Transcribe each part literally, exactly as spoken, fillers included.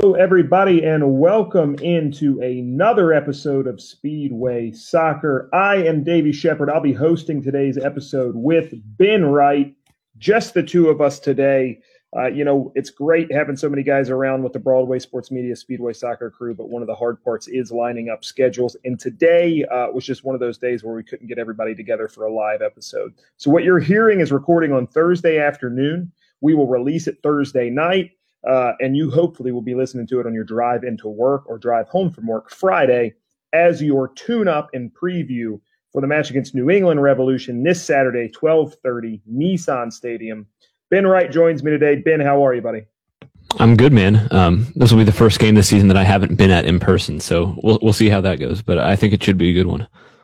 Hello, everybody, and welcome into another episode of Speedway Soccer. I am Davey Shepard. I'll be hosting today's episode with Ben Wright, just the two of us today. Uh, you know, it's great having so many guys around with the Broadway Sports Media Speedway Soccer crew, but one of the hard parts is lining up schedules. And today uh, was just one of those days where we couldn't get everybody together for a live episode. So what you're hearing is recording on Thursday afternoon. We will release it Thursday night. Uh, and you hopefully will be listening to it on your drive into work or drive home from work Friday as your tune-up and preview for the match against New England Revolution this Saturday, twelve thirty, Nissan Stadium. Ben Wright joins me today. Ben, how are you, buddy? I'm good, man. Um, this will be the first game this season that I haven't been at in person, so we'll we'll see how that goes. But I think it should be a good one.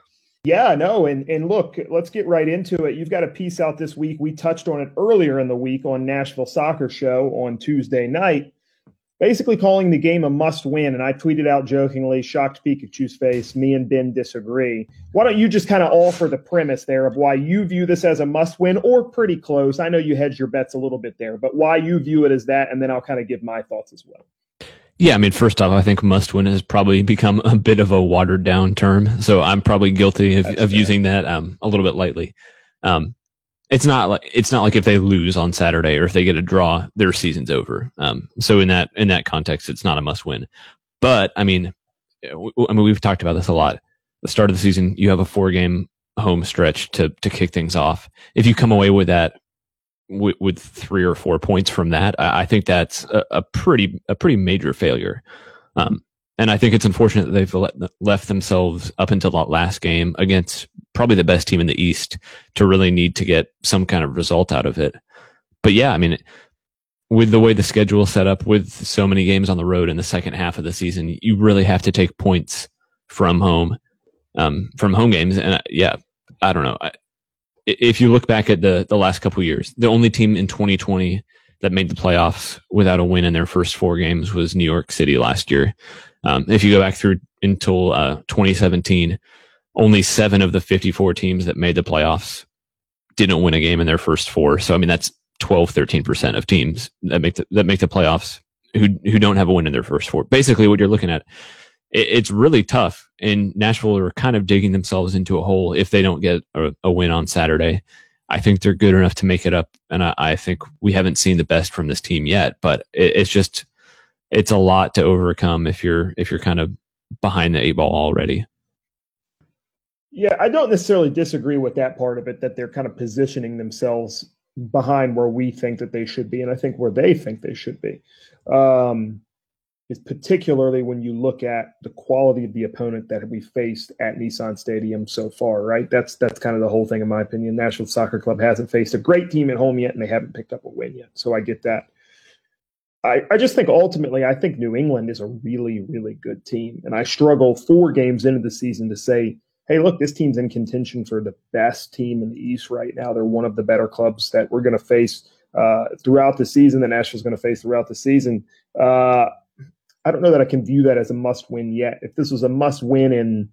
Yeah, no, and and look, let's get right into it. You've got a piece out this week. We touched on it earlier in the week on Nashville Soccer Show on Tuesday night, basically calling the game a must-win. And I tweeted out jokingly, shocked Pikachu's face, me and Ben disagree. Why don't you just kind of offer the premise there of why you view this as a must-win or pretty close? I know you hedged your bets a little bit there, but why you view it as that, and then I'll kind of give my thoughts as well. Yeah, I mean, first off, I think must win has probably become a bit of a watered down term. So I'm probably guilty of, of using that um, a little bit lightly. Um, it's not like it's not like if they lose on Saturday or if they get a draw, their season's over. Um, so in that in that context, it's not a must win. But I mean, w- I mean, we've talked about this a lot. The start of the season, you have a four game home stretch to to kick things off. If you come away with that, With, with three or four points from that, I, I think that's a, a pretty a pretty major failure, um, and I think it's unfortunate that they've let, left themselves up until that last game against probably the best team in the East to really need to get some kind of result out of it. But yeah, I mean, with the way the schedule is set up, with so many games on the road in the second half of the season, you really have to take points from home, um, from home games, and uh, yeah, I don't know. I, If you look back at the, the last couple of years, the only team in twenty twenty that made the playoffs without a win in their first four games was New York City last year. Um, if you go back through until uh, twenty seventeen, only seven of the fifty-four teams that made the playoffs didn't win a game in their first four. So, I mean, that's twelve, thirteen percent of teams that make the, that make the playoffs who who don't have a win in their first four. Basically, what you're looking at, it's really tough, and Nashville are kind of digging themselves into a hole if they don't get a, a win on Saturday. I think they're good enough to make it up, and I, I think we haven't seen the best from this team yet. But it, it's just it's a lot to overcome if you're if you're kind of behind the eight ball already. Yeah, I don't necessarily disagree with that part of it, that they're kind of positioning themselves behind where we think that they should be, and I think where they think they should be. Um, is particularly when you look at the quality of the opponent that we faced at Nissan Stadium so far, right? That's that's kind of the whole thing, in my opinion. Nashville Soccer Club hasn't faced a great team at home yet, and they haven't picked up a win yet. So I get that. I, I just think ultimately, I think New England is a really, really good team. And I struggle four games into the season to say, hey, look, this team's in contention for the best team in the East right now. They're one of the better clubs that we're going to face uh, throughout the season, that Nashville's going to face throughout the season. Uh, I don't know that I can view that as a must-win yet. If this was a must-win in,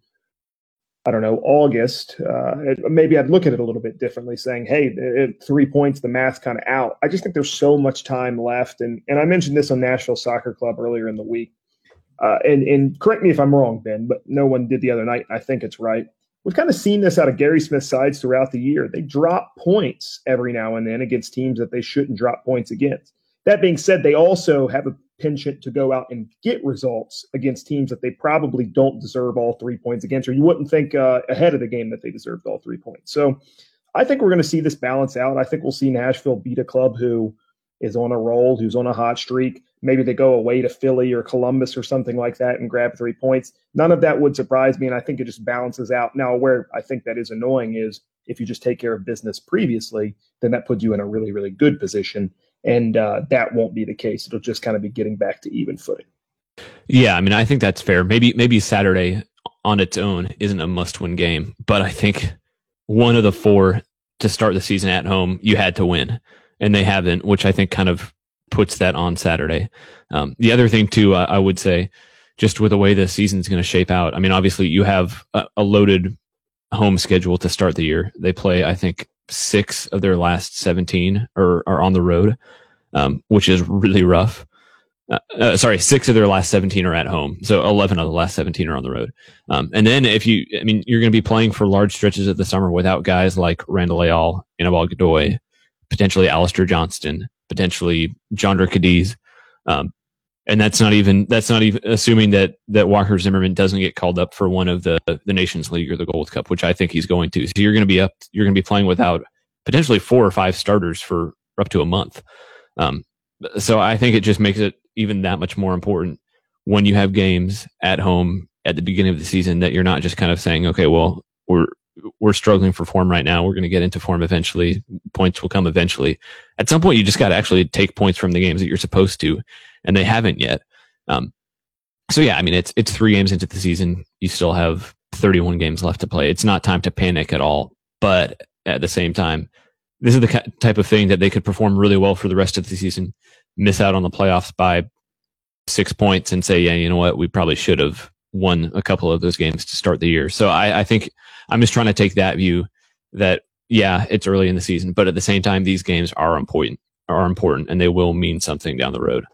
I don't know, August, uh, it, maybe I'd look at it a little bit differently, saying, hey, it, three points, the math's kind of out. I just think there's so much time left. And and I mentioned this on Nashville Soccer Club earlier in the week. Uh, and, and correct me if I'm wrong, Ben, but no one did the other night. I think it's right. We've kind of seen this out of Gary Smith's sides throughout the year. They drop points every now and then against teams that they shouldn't drop points against. That being said, they also have a penchant to go out and get results against teams that they probably don't deserve all three points against, or you wouldn't think uh, ahead of the game that they deserved all three points. So I think we're going to see this balance out. I think we'll see Nashville beat a club who is on a roll, who's on a hot streak. Maybe they go away to Philly or Columbus or something like that and grab three points. None of that would surprise me, and I think it just balances out. Now, where I think that is annoying is if you just take care of business previously, then that puts you in a really, really good position. And uh, that won't be the case. It'll just kind of be getting back to even footing. Yeah, I mean, I think that's fair. Maybe maybe Saturday on its own isn't a must-win game, but I think one of the four to start the season at home, you had to win, and they haven't, which I think kind of puts that on Saturday. Um, the other thing, too, I, I would say, just with the way the season's going to shape out, I mean, obviously you have a, a loaded home schedule to start the year. They play, I think, six of their last seventeen are, are on the road, um, which is really rough. Uh, uh, sorry, six of their last seventeen are at home. So eleven of the last seventeen are on the road. Um, and then if you, I mean, you're going to be playing for large stretches of the summer without guys like Randall Leal, Anibal Godoy, potentially Alistair Johnston, potentially Jandra Cadiz. Um, and that's not even, that's not even assuming that, that Walker Zimmerman doesn't get called up for one of the, the Nations League or the Gold Cup, which I think he's going to. So you're going to be up, you're going to be playing without potentially four or five starters for up to a month. Um, so I think it just makes it even that much more important when you have games at home at the beginning of the season that you're not just kind of saying, okay, well, we're, we're struggling for form right now. We're going to get into form eventually. Points will come eventually. At some point, you just got to actually take points from the games that you're supposed to, and they haven't yet. Um, so yeah, I mean, it's, it's three games into the season. You still have thirty-one games left to play. It's not time to panic at all, but at the same time, this is the type of thing that they could perform really well for the rest of the season, miss out on the playoffs by six points and say, yeah, you know what, we probably should have won a couple of those games to start the year. So I, I think I'm just trying to take that view that, yeah, it's early in the season, but at the same time, these games are important, are important, and they will mean something down the road.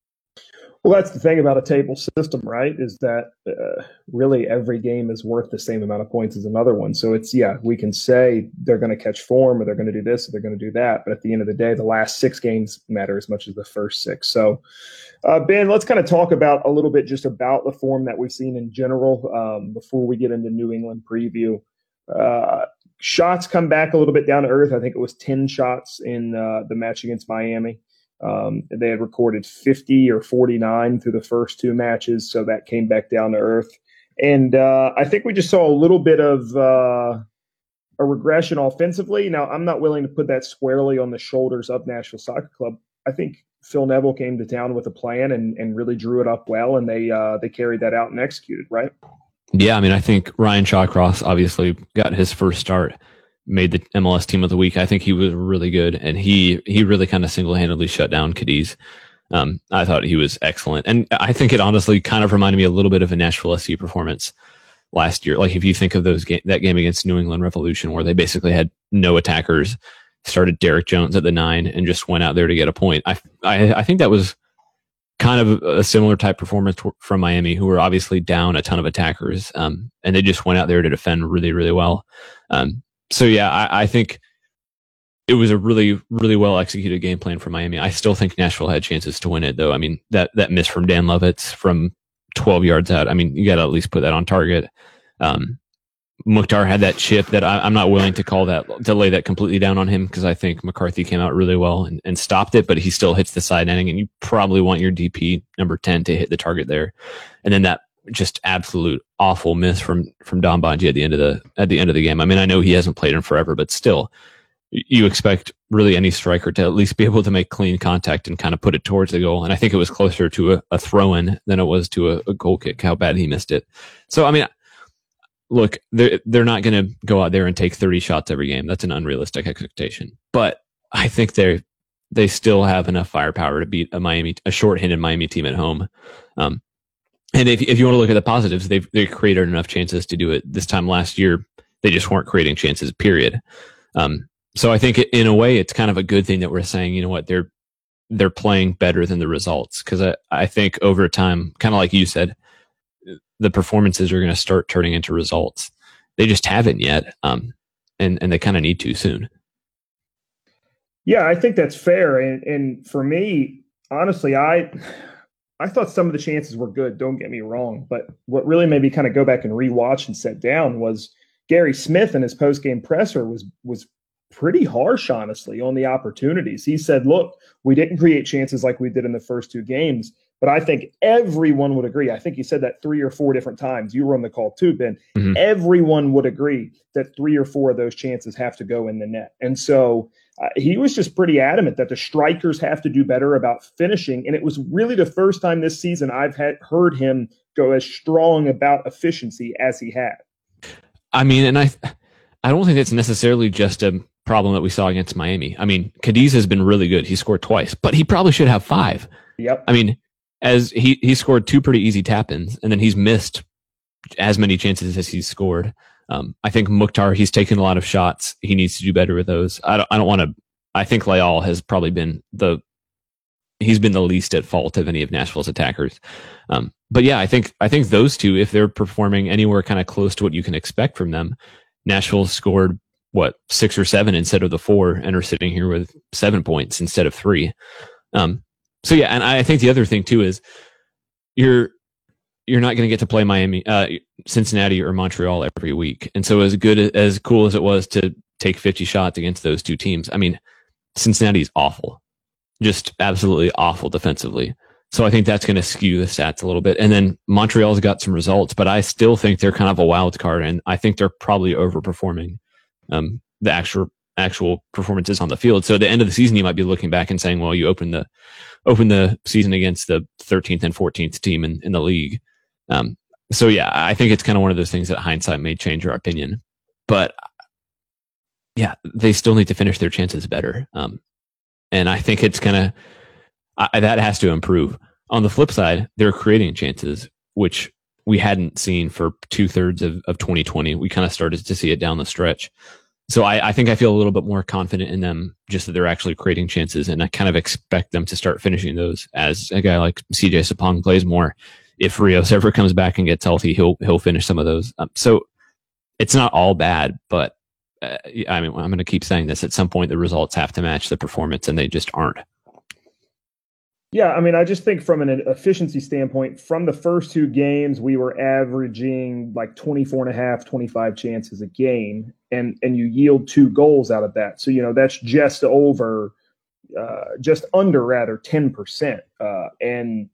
Well, that's the thing about a table system, right? Is that uh, really every game is worth the same amount of points as another one. So it's, yeah, we can say they're going to catch form or they're going to do this or they're going to do that. But at the end of the day, the last six games matter as much as the first six. So, uh, Ben, let's kind of talk about a little bit just about the form that we've seen in general um, before we get into New England preview. Uh, shots come back a little bit down to earth. I think it was ten shots in uh, the match against Miami. Um, they had recorded fifty or forty-nine through the first two matches, so that came back down to earth. And uh, I think we just saw a little bit of uh, a regression offensively. Now, I'm not willing to put that squarely on the shoulders of Nashville Soccer Club. I think Phil Neville came to town with a plan and, and really drew it up well, and they uh, they carried that out and executed, right? Yeah, I mean, I think Ryan Shawcross obviously got his first start, made the M L S Team of the Week. I think he was really good, and he he really kind of single-handedly shut down Cadiz. Um, I thought he was excellent, and I think it honestly kind of reminded me a little bit of a Nashville S C performance last year. Like if you think of those ga- that game against New England Revolution, where they basically had no attackers, started Derek Jones at the nine, and just went out there to get a point. I I, I think that was kind of a similar type performance from Miami, who were obviously down a ton of attackers, um, and they just went out there to defend really, really well. Um, So yeah, I, I think it was a really, really well executed game plan for Miami. I still think Nashville had chances to win it, though. I mean, that that miss from Dan Lovitz from twelve yards out. I mean, you got to at least put that on target. Um, Mukhtar had that chip that I, I'm not willing to call that to lay that completely down on him, because I think McCarthy came out really well and, and stopped it, but he still hits the side netting, and you probably want your D P number ten to hit the target there. And then that just absolute awful miss from from Don Bonji at the end of the at the end of the game. I mean, I know he hasn't played in forever, but still, you expect really any striker to at least be able to make clean contact and kind of put it towards the goal. And I think it was closer to a, a throw in than it was to a, a goal kick. How bad he missed it. So I mean, look, they're they're not going to go out there and take thirty shots every game. That's an unrealistic expectation. But I think they they still have enough firepower to beat a Miami a short-handed Miami team at home. Um, And if if you want to look at the positives, they've they created enough chances to do it. This time last year, they just weren't creating chances, period. Um, so I think in a way, it's kind of a good thing that we're saying, you know what, they're they're playing better than the results. Because I, I think over time, kind of like you said, the performances are going to start turning into results. They just haven't yet, um, and, and they kind of need to soon. Yeah, I think that's fair. And, and for me, honestly, I... I thought some of the chances were good, don't get me wrong. But what really made me kind of go back and rewatch and sit down was Gary Smith in his post-game presser was was pretty harsh, honestly, on the opportunities. He said, look, we didn't create chances like we did in the first two games, but I think everyone would agree. I think he said that three or four different times. You were on the call too, Ben. Mm-hmm. Everyone would agree that three or four of those chances have to go in the net. And so Uh, he was just pretty adamant that the strikers have to do better about finishing. And it was really the first time this season I've had heard him go as strong about efficiency as he had. I mean, and I, I don't think it's necessarily just a problem that we saw against Miami. I mean, Cadiz has been really good. He scored twice, but he probably should have five. Yep. I mean, as he, he scored two pretty easy tap-ins, and then he's missed as many chances as he's scored. Um, I think Mukhtar, he's taken a lot of shots. He needs to do better with those. I don't, I don't want to, I think Leal has probably been the, he's been the least at fault of any of Nashville's attackers. Um, but yeah, I think I think those two, if they're performing anywhere kind of close to what you can expect from them, Nashville scored what six or seven instead of the four, and are sitting here with seven points instead of three. Um, so yeah, and I think the other thing too is you're you're not going to get to play Miami, uh, Cincinnati or Montreal every week, and so as good as cool as it was to take fifty shots against those two teams, I mean, Cincinnati's awful, just absolutely awful defensively. So I think that's going to skew the stats a little bit. And then Montreal's got some results, but I still think they're kind of a wild card, and I think they're probably overperforming um, the actual actual performances on the field. So at the end of the season, you might be looking back and saying, well, you opened the opened the season against the thirteenth and fourteenth team in, in the league. Um, so yeah, I think it's kind of one of those things that hindsight may change your opinion. But yeah, they still need to finish their chances better. Um, and I think it's kind of, I, that has to improve. On the flip side, they're creating chances, which we hadn't seen for two thirds of, of twenty twenty. We kind of started to see it down the stretch. So I, I think I feel a little bit more confident in them, just that they're actually creating chances. And I kind of expect them to start finishing those as a guy like C J Sapong plays more. If Rios ever comes back and gets healthy, he'll, he'll finish some of those. Um, so it's not all bad, but uh, I mean, I'm going to keep saying this. At some point, the results have to match the performance, and they just aren't. Yeah, I mean, I just think from an efficiency standpoint, from the first two games, we were averaging like twenty-four and a half, twenty-five chances a game, and and you yield two goals out of that. So, you know, that's just over, uh, just under rather ten percent. Uh, and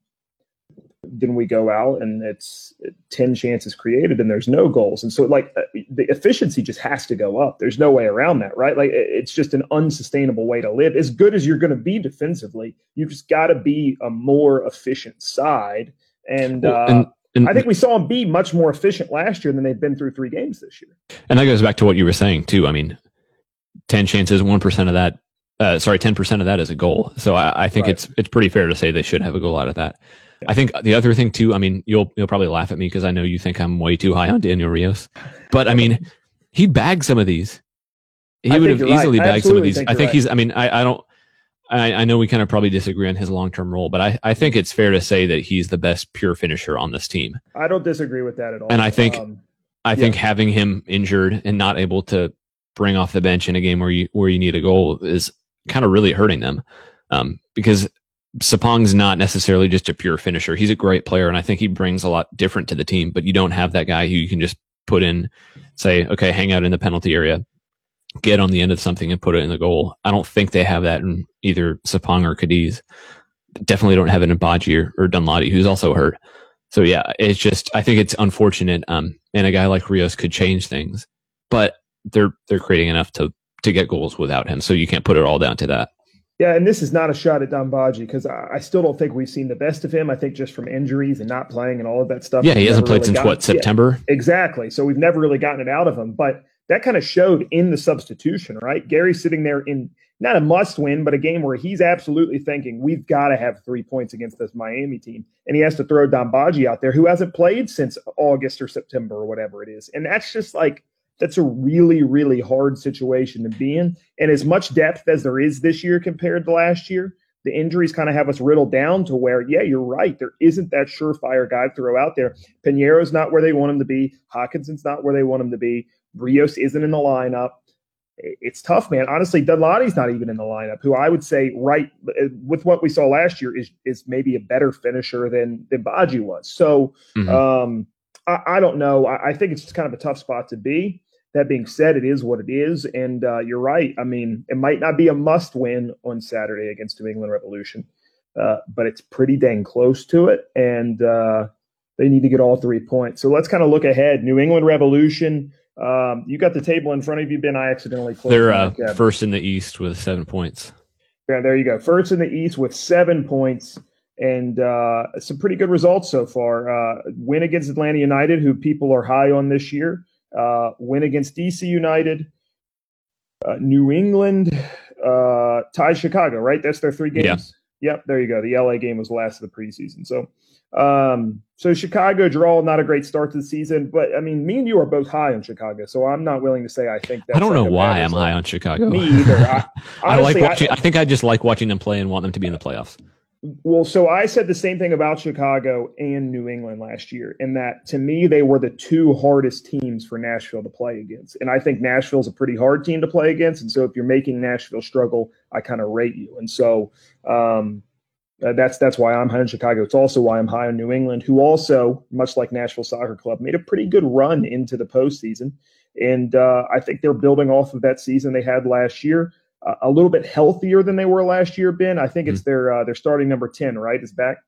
then we go out and it's ten chances created and there's no goals. And so like the efficiency just has to go up. There's no way around that, right? Like it's just an unsustainable way to live. As good as you're going to be defensively, you've just got to be a more efficient side. And, well, uh, and, and I think we saw them be much more efficient last year than they've been through three games this year. And that goes back to what you were saying too. I mean, ten chances, one percent of that, uh, sorry, ten percent of that is a goal. So I, I think right. it's, it's pretty fair to say they should have a goal out of that. I think the other thing too, I mean, you'll you'll probably laugh at me because I know you think I'm way too high on Daniel Rios, but I mean, he bagged some of these. He I would have easily right. bagged some of these. Think I think right. he's. I mean, I, I don't. I, I know we kind of probably disagree on his long term role, but I, I think it's fair to say that he's the best pure finisher on this team. I don't disagree with that at all. And I think um, I think yeah. having him injured and not able to bring off the bench in a game where you where you need a goal is kind of really hurting them, um, because Sapong's not necessarily just a pure finisher. He's a great player, and I think he brings a lot different to the team, but you don't have that guy who you can just put in, say, okay, hang out in the penalty area, get on the end of something and put it in the goal. I don't think they have that in either Sapong or Cadiz. Definitely don't have it in Badji or, or Dunladi, who's also hurt. So yeah, it's just, I think it's unfortunate. Um, and a guy like Rios could change things, but they're, they're creating enough to, to get goals without him. So you can't put it all down to that. Yeah, and this is not a shot at Don Badji because I, I still don't think we've seen the best of him. I think just from injuries and not playing and all of that stuff. Yeah, he hasn't played really since gotten, what, September? Yeah, exactly. So we've never really gotten it out of him. But that kind of showed in the substitution, right? Gary's sitting there in not a must win, but a game where he's absolutely thinking we've got to have three points against this Miami team. And he has to throw Don Badji out there who hasn't played since August or September or whatever it is. And that's just like, that's a really, really hard situation to be in. And as much depth as there is this year compared to last year, the injuries kind of have us riddled down to where, yeah, you're right. There isn't that surefire guy to throw out there. Pinheiro's not where they want him to be. Hawkinson's not where they want him to be. Rios isn't in the lineup. It's tough, man. Honestly, Dunladi's not even in the lineup, who I would say, right, with what we saw last year, is is maybe a better finisher than, than Badji was. So mm-hmm. um, I, I don't know. I, I think it's just kind of a tough spot to be. That being said, it is what it is. And uh, you're right. I mean, it might not be a must win on Saturday against New England Revolution, uh, but it's pretty dang close to it. And uh, they need to get all three points. So let's kind of look ahead. New England Revolution, um, you got the table in front of you, Ben. I accidentally closed They're uh, first in the East with seven points. Yeah, there you go. First in the East with seven points. And uh, some pretty good results so far. Uh, win against Atlanta United, who people are high on this year. Uh, win against D C United, uh, New England, uh, tie Chicago, right? That's their three games. Yeah. Yep, there you go. The L A game was last of the preseason. So, um, so Chicago draw, not a great start to the season, but I mean, me and you are both high on Chicago, so I'm not willing to say I think that's I don't like know why I'm high on Chicago. Me either. I, honestly, I like watching. I, I think I just like watching them play and want them to be in the playoffs. Well, so I said the same thing about Chicago and New England last year, in that to me, they were the two hardest teams for Nashville to play against. And I think Nashville's a pretty hard team to play against. And so if you're making Nashville struggle, I kind of rate you. And so um, uh, that's that's why I'm high on Chicago. It's also why I'm high on New England, who also, much like Nashville Soccer Club, made a pretty good run into the postseason. And uh, I think they're building off of that season they had last year. Uh, a little bit healthier than they were last year, Ben. I think it's mm-hmm. their uh, their starting number ten, right? Is back.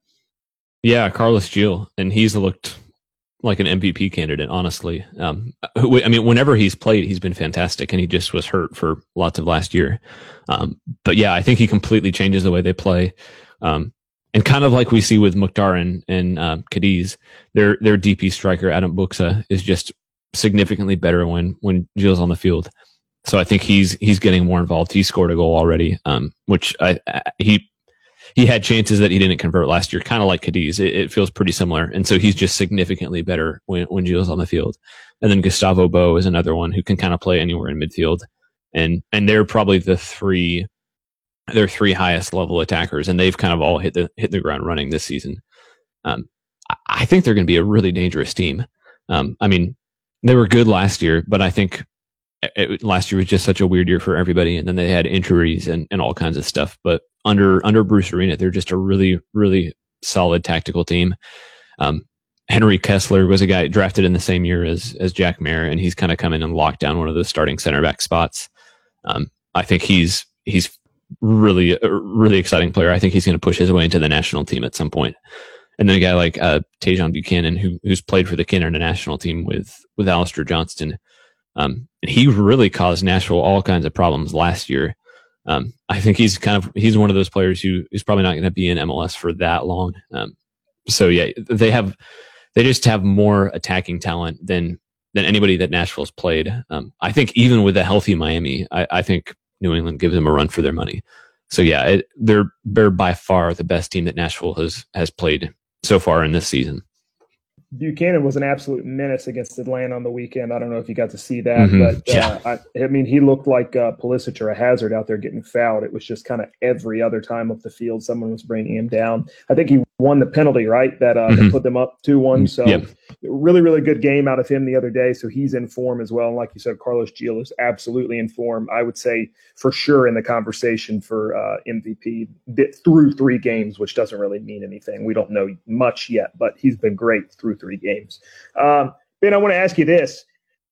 Yeah, Carlos Gil, and he's looked like an M V P candidate, honestly. Um, I mean, whenever he's played, he's been fantastic, and he just was hurt for lots of last year. Um, but yeah, I think he completely changes the way they play. Um, and kind of like we see with Mukhtar and, and uh, Cadiz, their their D P striker, Adam Buxa, is just significantly better when, when Gil's on the field. So I think he's he's getting more involved. He scored a goal already, um, which I, I, he he had chances that he didn't convert last year, kind of like Cadiz. It, it feels pretty similar, and so he's just significantly better when when Gil's on the field. And then Gustavo Bo is another one who can kind of play anywhere in midfield, and and they're probably the three they're three highest level attackers, and they've kind of all hit the hit the ground running this season. Um, I, I think they're going to be a really dangerous team. Um, I mean, they were good last year, but I think. It, last year was just such a weird year for everybody, and then they had injuries and, and all kinds of stuff. But under under Bruce Arena, they're just a really, really solid tactical team. Um, Henry Kessler was a guy drafted in the same year as as Jack Mayer, and he's kind of come in and locked down one of those starting center back spots. Um, I think he's he's really a really exciting player. I think he's going to push his way into the national team at some point. And then a guy like uh, Tajon Buchanan, who who's played for the Canada national team with with Alistair Johnston. Um, and he really caused Nashville all kinds of problems last year. Um, I think he's kind of, he's one of those players who is probably not going to be in M L S for that long. Um, so yeah, they have, they just have more attacking talent than, than anybody that Nashville's played. Um, I think even with a healthy Miami, I, I think New England gives them a run for their money. So yeah, it, they're, they're by far the best team that Nashville has, has played so far in this season. Buchanan was an absolute menace against Atlanta on the weekend. I don't know if you got to see that, mm-hmm. but yeah. uh, I, I mean, he looked like uh, Pulisic or a Hazard out there getting fouled. It was just kind of every other time up the field, someone was bringing him down. I think he won the penalty, right? That, uh, mm-hmm. that put them up two one. So yep. really, really good game out of him the other day. So he's in form as well. And like you said, Carlos Gil is absolutely in form. I would say for sure in the conversation for uh, M V P through three games, which doesn't really mean anything. We don't know much yet, but he's been great through three games. Um, Ben, I want to ask you this.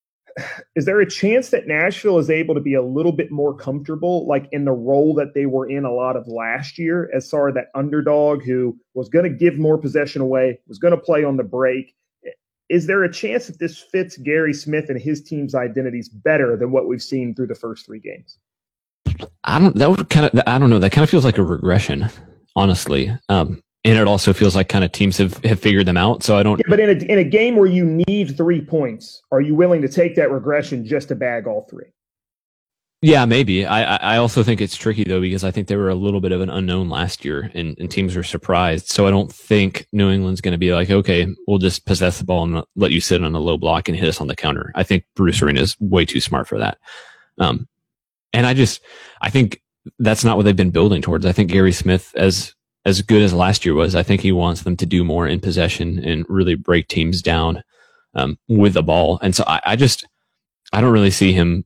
Is there a chance that Nashville is able to be a little bit more comfortable, like in the role that they were in a lot of last year, as sort of that underdog who was going to give more possession away, was going to play on the break? Is there a chance that this fits Gary Smith and his team's identities better than what we've seen through the first three games? I don't, that would kind of, I don't know. That kind of feels like a regression, honestly. Um, And it also feels like kind of teams have, have figured them out. So I don't. Yeah, but in a in a game where you need three points, are you willing to take that regression just to bag all three? Yeah, maybe. I I also think it's tricky though, because I think they were a little bit of an unknown last year, and, and teams were surprised. So I don't think New England's going to be like, okay, we'll just possess the ball and let you sit on a low block and hit us on the counter. I think Bruce Arena is way too smart for that. Um, and I just I think that's not what they've been building towards. I think Gary Smith, as As good as last year was, I think he wants them to do more in possession and really break teams down um, with the ball. And so I, I just, I don't really see him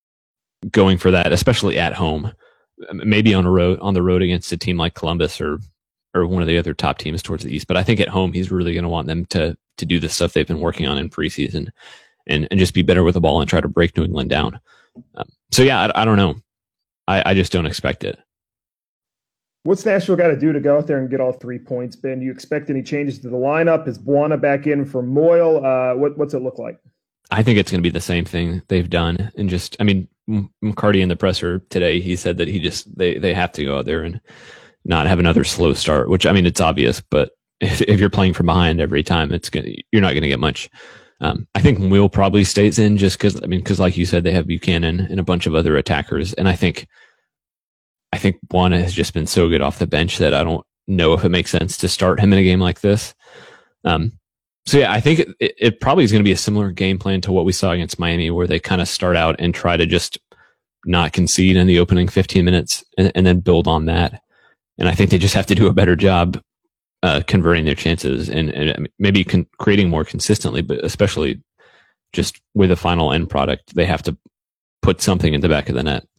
going for that, especially at home. Maybe on a road, on the road against a team like Columbus or or one of the other top teams towards the East. But I think at home, he's really going to want them to to do the stuff they've been working on in preseason and and just be better with the ball and try to break New England down. Um, so yeah, I, I don't know. I, I just don't expect it. What's Nashville got to do to go out there and get all three points, Ben? Do you expect any changes to the lineup? Is Buana back in for Moyle? Uh, what, what's it look like? I think it's going to be the same thing they've done. And just, I mean, McCarty in the presser today, he said that he just, they, they have to go out there and not have another slow start, which, I mean, it's obvious, but if, if you're playing from behind every time, it's going to, you're not going to get much. Um, I think Will probably stays in just because, I mean, because like you said, they have Buchanan and a bunch of other attackers. And I think, I think Buana has just been so good off the bench that I don't know if it makes sense to start him in a game like this. Um, so yeah, I think it, it, it probably is going to be a similar game plan to what we saw against Miami, where they kind of start out and try to just not concede in the opening fifteen minutes and, and then build on that. And I think they just have to do a better job uh, converting their chances and, and maybe con- creating more consistently, but especially just with a final end product, they have to put something in the back of the net.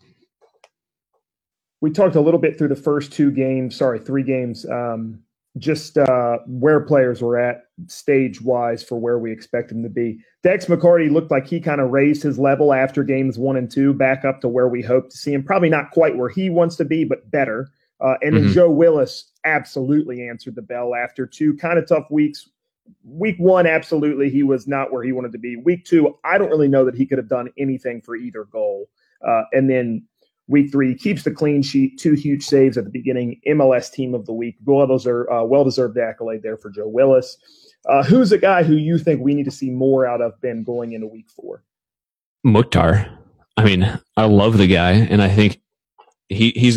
We talked a little bit through the first two games, sorry, three games, um, just uh, where players were at stage-wise for where we expect them to be. Dex McCarty looked like he kind of raised his level after games one and two, back up to where we hope to see him. Probably not quite where he wants to be, but better. Uh, and then mm-hmm. Joe Willis absolutely answered the bell after two kind of tough weeks. Week one, absolutely, he was not where he wanted to be. Week two, I don't really know that he could have done anything for either goal. Uh, and then week three, he keeps the clean sheet, two huge saves at the beginning, M L S Team of the Week. Well, those are uh, well-deserved accolade there for Joe Willis. Uh, who's a guy who you think we need to see more out of, Ben, going into week four? Mukhtar. I mean, I love the guy, and I think he he's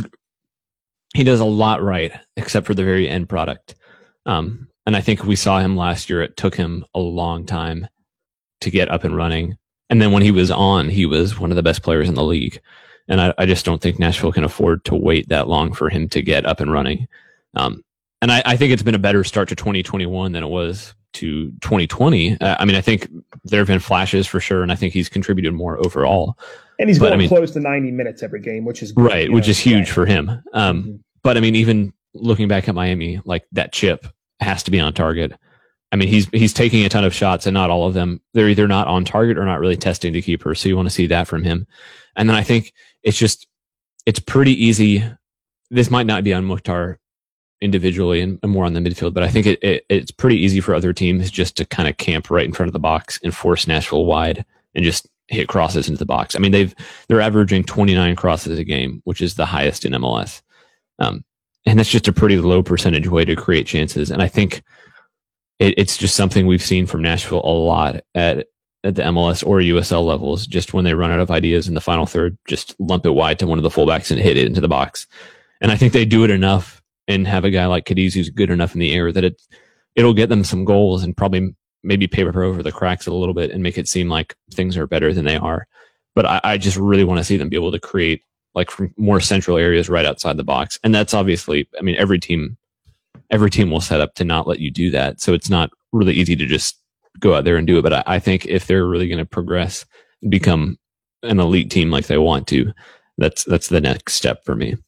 he does a lot right, except for the very end product. Um, and I think we saw him last year. It took him a long time to get up and running. And then when he was on, he was one of the best players in the league. And I, I just don't think Nashville can afford to wait that long for him to get up and running. Um, and I, I think it's been a better start to twenty twenty-one than it was to twenty twenty. Uh, I mean, I think there have been flashes for sure, and I think he's contributed more overall. And he's but, going I mean, close to ninety minutes every game, which is good, right, which know, is huge yeah. for him. Um, mm-hmm. But I mean, even looking back at Miami, like that chip has to be on target. I mean, he's he's taking a ton of shots, and not all of them. They're either not on target or not really testing the keeper. So you want to see that from him. And then I think it's just it's pretty easy. This might not be on Mukhtar individually and more on the midfield, but I think it, it it's pretty easy for other teams just to kind of camp right in front of the box and force Nashville wide and just hit crosses into the box. I mean, they've they're averaging twenty-nine crosses a game, which is the highest in M L S. Um, and that's just a pretty low percentage way to create chances. And I think it, it's just something we've seen from Nashville a lot at at the M L S or U S L levels. Just when they run out of ideas in the final third, just lump it wide to one of the fullbacks and hit it into the box. And I think they do it enough and have a guy like Cadiz who's good enough in the air that it it'll get them some goals and probably maybe paper over the cracks a little bit and make it seem like things are better than they are. But I, I just really want to see them be able to create like from more central areas right outside the box. And that's obviously, I mean, every team, every team will set up to not let you do that. So it's not really easy to just go out there and do it. But I, I think if they're really going to progress and become an elite team like they want to, that's, that's the next step for me.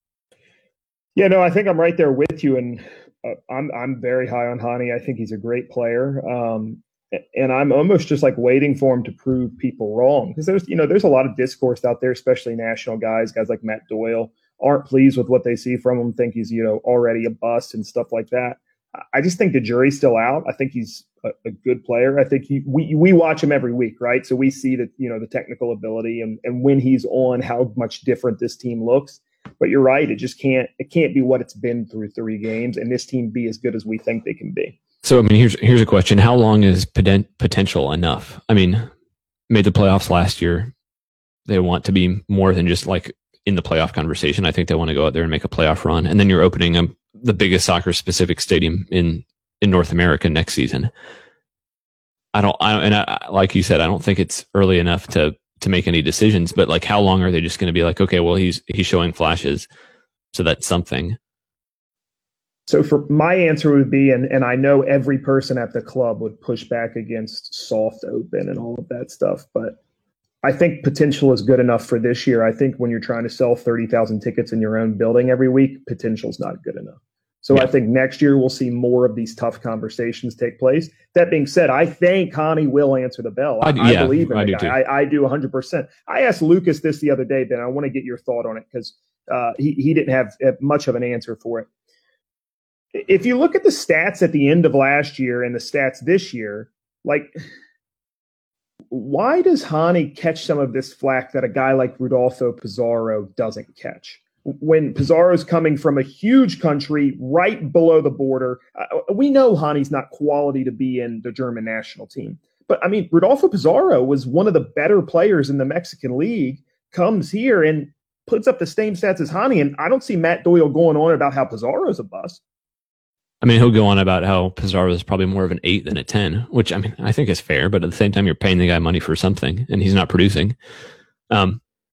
Yeah, no, I think I'm right there with you. And uh, I'm, I'm very high on Hani. I think he's a great player. Um, And I'm almost just like waiting for him to prove people wrong, because there's, you know, there's a lot of discourse out there, especially national guys, guys like Matt Doyle aren't pleased with what they see from him, think he's, you know, already a bust and stuff like that. I just think the jury's still out. I think he's a, a good player. I think he, we, we watch him every week, right? So we see that, you know, the technical ability and, and when he's on, how much different this team looks. But you're right. It just can't, it can't be what it's been through three games and this team be as good as we think they can be. So, I mean, here's here's a question. How long is poten- potential enough? I mean, made the playoffs last year. They want to be more than just like in the playoff conversation. I think they want to go out there and make a playoff run. And then you're opening up the biggest soccer-specific stadium in, in North America next season. I don't, I, and I, like you said, I don't think it's early enough to to make any decisions. But like, how long are they just going to be like, okay, well, he's he's showing flashes, so that's something. So for my answer would be, and, and I know every person at the club would push back against soft open and all of that stuff, but I think potential is good enough for this year. I think when you're trying to sell thirty thousand tickets in your own building every week, potential is not good enough. So yeah. I think next year we'll see more of these tough conversations take place. That being said, I think Hani will answer the bell. I, I, yeah, I believe in I the guy. I, I do one hundred percent. I asked Lucas this the other day, Ben. I want to get your thought on it because uh, he, he didn't have much of an answer for it. If you look at the stats at the end of last year and the stats this year, like, why does Hani catch some of this flack that a guy like Rodolfo Pizarro doesn't catch? When Pizarro's coming from a huge country right below the border, uh, we know Hani's not quality to be in the German national team. But, I mean, Rodolfo Pizarro was one of the better players in the Mexican league, comes here and puts up the same stats as Hani, and I don't see Matt Doyle going on about how Pizarro's a bust. I mean, he'll go on about how Pizarro is probably more of an eight than a ten, which I mean, I think is fair, but at the same time, you're paying the guy money for something and he's not producing. Um,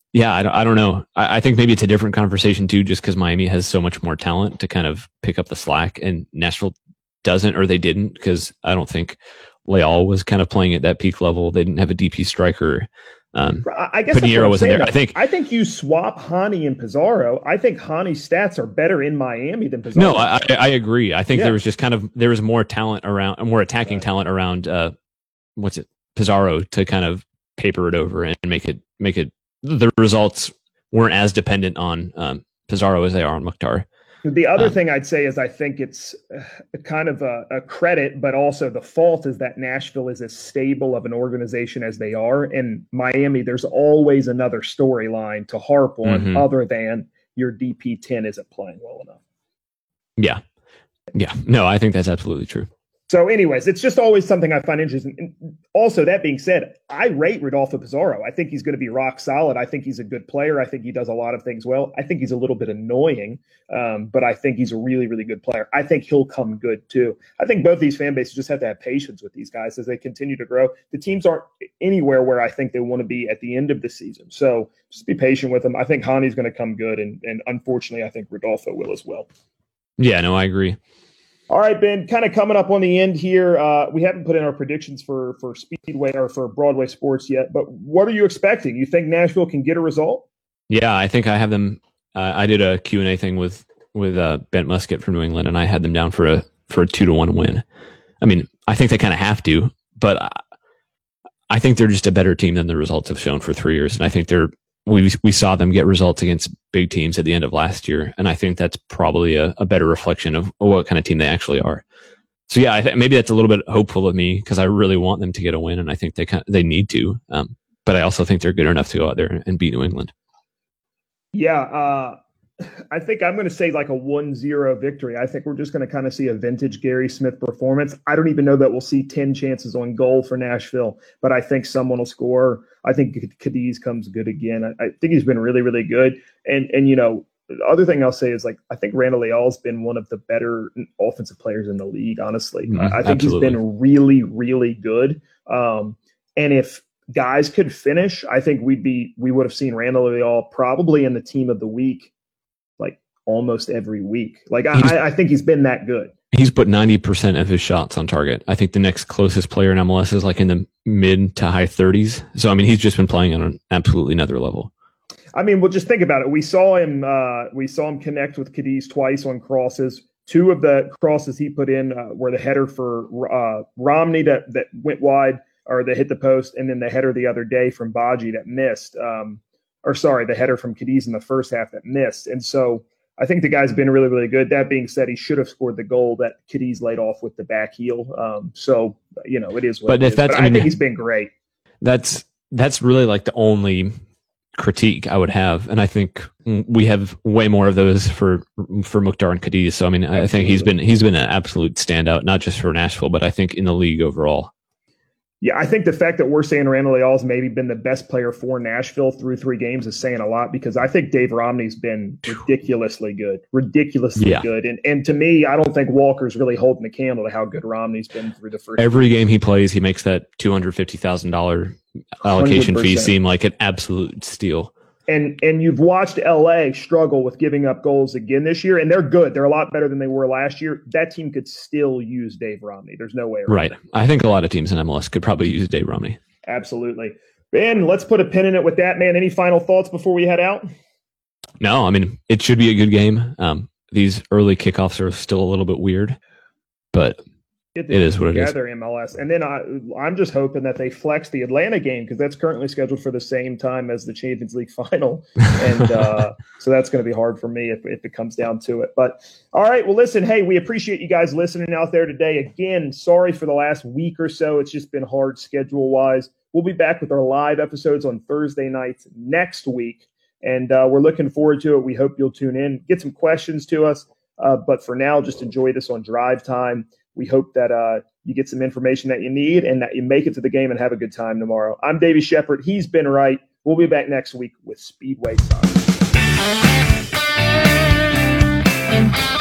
Yeah, I don't, I don't know. I, I think maybe it's a different conversation too, just because Miami has so much more talent to kind of pick up the slack, and Nashville doesn't, or they didn't, because I don't think Leal was kind of playing at that peak level. They didn't have a D P striker. Um, I guess Pinheiro wasn't there. I think. I think you swap Hani and Pizarro. I think Hani's stats are better in Miami than Pizarro. No, I, I agree. I think yeah. there was just kind of there was more talent around, more attacking right. talent around. Uh, what's it, Pizarro, to kind of paper it over and make it make it. The results weren't as dependent on um, Pizarro as they are on Mukhtar. The other um, thing I'd say is I think it's uh, kind of a, a credit, but also the fault is that Nashville is as stable of an organization as they are. In Miami, there's always another storyline to harp on mm-hmm. other than your D P ten isn't playing well enough. Yeah. Yeah. No, I think that's absolutely true. So anyways, it's just always something I find interesting. And also, that being said, I rate Rodolfo Pizarro. I think he's going to be rock solid. I think he's a good player. I think he does a lot of things well. I think he's a little bit annoying, um, but I think he's a really, really good player. I think he'll come good too. I think both these fan bases just have to have patience with these guys as they continue to grow. The teams aren't anywhere where I think they want to be at the end of the season. So just be patient with them. I think Hani's going to come good, and, and unfortunately, I think Rodolfo will as well. Yeah, no, I agree. All right, Ben, kind of coming up on the end here. Uh, we haven't put in our predictions for, for Speedway or for Broadway Sports yet, but what are you expecting? You think Nashville can get a result? Yeah, I think I have them. Uh, I did a Q and A thing with with uh, Bent Musket from New England, and I had them down for a for a two to one win. I mean, I think they kind of have to, but I, I think they're just a better team than the results have shown for three years, and I think they're. We we saw them get results against big teams at the end of last year, and I think that's probably a, a better reflection of what kind of team they actually are. So yeah, I th- maybe that's a little bit hopeful of me because I really want them to get a win, and I think they kind of, they need to. Um, but I also think they're good enough to go out there and beat New England. Yeah, uh, I think I'm going to say like a one zero victory. I think we're just going to kind of see a vintage Gary Smith performance. I don't even know that we'll see ten chances on goal for Nashville, but I think someone will score. I think Cadiz comes good again. I, I think he's been really, really good. And, and you know, the other thing I'll say is, like, I think Randall Leal's been one of the better offensive players in the league, honestly. Mm, I, I think absolutely. He's been really, really good. Um, and if guys could finish, I think we'd be we would have seen Randall Leal probably in the team of the week, like almost every week. Like I, I think he's been that good. He's put ninety percent of his shots on target. I think the next closest player in M L S is like in the mid to high thirties. So, I mean, he's just been playing on an absolutely another level. I mean, well, just think about it. We saw him, uh, we saw him connect with Cadiz twice on crosses. Two of the crosses he put in uh, were the header for uh, Romney that, that went wide, or that hit the post, and then the header the other day from Baji that missed. Um, or sorry, the header from Cadiz in the first half that missed. And so I think the guy's been really, really good. That being said, he should have scored the goal that Cadiz laid off with the back heel. Um, so, you know, it is what but it if is. That's, but I, I mean, think he's been great. That's that's really like the only critique I would have. And I think we have way more of those for for Mukhtar and Cadiz. So, I mean, Absolutely. I think he's been he's been an absolute standout, not just for Nashville, but I think in the league overall. Yeah, I think the fact that we're saying Randall Leal's maybe been the best player for Nashville through three games is saying a lot, because I think Dave Romney's been ridiculously good, ridiculously yeah. good. And and to me, I don't think Walker's really holding the candle to how good Romney's been through the first. Every game he plays, he makes that two hundred fifty thousand dollars allocation one hundred percent fee seem like an absolute steal. And and you've watched L A struggle with giving up goals again this year, and they're good. They're a lot better than they were last year. That team could still use Dave Romney. There's no way around Right. it. I think a lot of teams in M L S could probably use Dave Romney. Absolutely. Ben, let's put a pin in it with that, man. Any final thoughts before we head out? No, I mean, it should be a good game. Um, these early kickoffs are still a little bit weird, but it is what it is. M L S. And then I, I'm just hoping that they flex the Atlanta game, because that's currently scheduled for the same time as the Champions League final. And uh, so that's going to be hard for me if, if it comes down to it. But all right, well, listen, hey, we appreciate you guys listening out there today. Again, sorry for the last week or so. It's just been hard schedule-wise. We'll be back with our live episodes on Thursday nights next week. And uh, we're looking forward to it. We hope you'll tune in, get some questions to us. Uh, but for now, just enjoy this on drive time. We hope that uh, you get some information that you need and that you make it to the game and have a good time tomorrow. I'm Davey Shepard. He's been right. We'll be back next week with Speedway Soccer.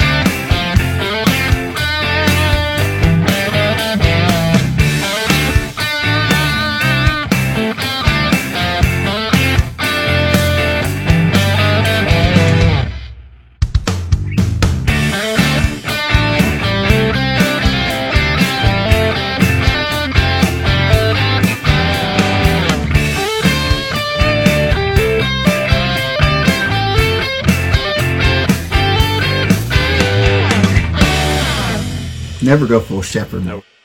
Never go full shepherd. Nope.